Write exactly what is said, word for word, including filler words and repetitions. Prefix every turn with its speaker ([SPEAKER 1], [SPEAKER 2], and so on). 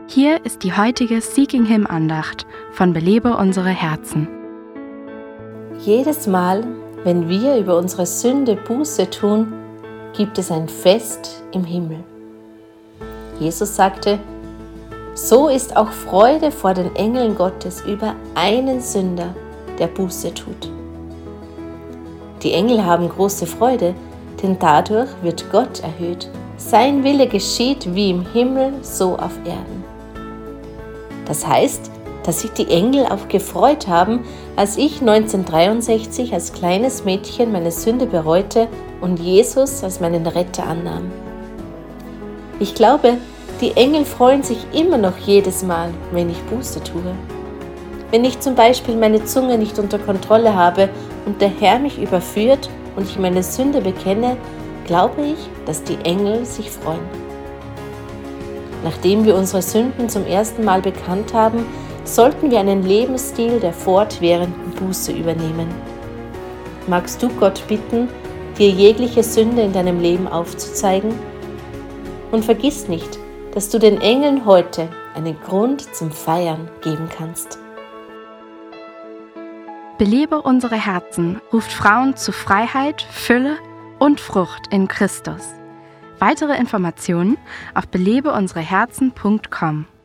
[SPEAKER 1] Hier ist die heutige Seeking Him Andacht von Belebe unsere Herzen.
[SPEAKER 2] Jedes Mal, wenn wir über unsere Sünde Buße tun, gibt es ein Fest im Himmel. Jesus sagte, so ist auch Freude vor den Engeln Gottes über einen Sünder, der Buße tut. Die Engel haben große Freude, denn dadurch wird Gott erhöht. Sein Wille geschieht wie im Himmel, so auf Erden. Das heißt, dass sich die Engel auch gefreut haben, als ich neunzehnhundertdreiundsechzig als kleines Mädchen meine Sünde bereute und Jesus als meinen Retter annahm. Ich glaube, die Engel freuen sich immer noch jedes Mal, wenn ich Buße tue. Wenn ich zum Beispiel meine Zunge nicht unter Kontrolle habe und der Herr mich überführt und ich meine Sünde bekenne, glaube ich, dass die Engel sich freuen. Nachdem wir unsere Sünden zum ersten Mal bekannt haben, sollten wir einen Lebensstil der fortwährenden Buße übernehmen. Magst du Gott bitten, dir jegliche Sünde in deinem Leben aufzuzeigen? Und vergiss nicht, dass du den Engeln heute einen Grund zum Feiern geben kannst.
[SPEAKER 1] Belebe unsere Herzen ruft Frauen zu Freiheit, Fülle und Frucht in Christus. Weitere Informationen auf belebe unsere herzen punkt com.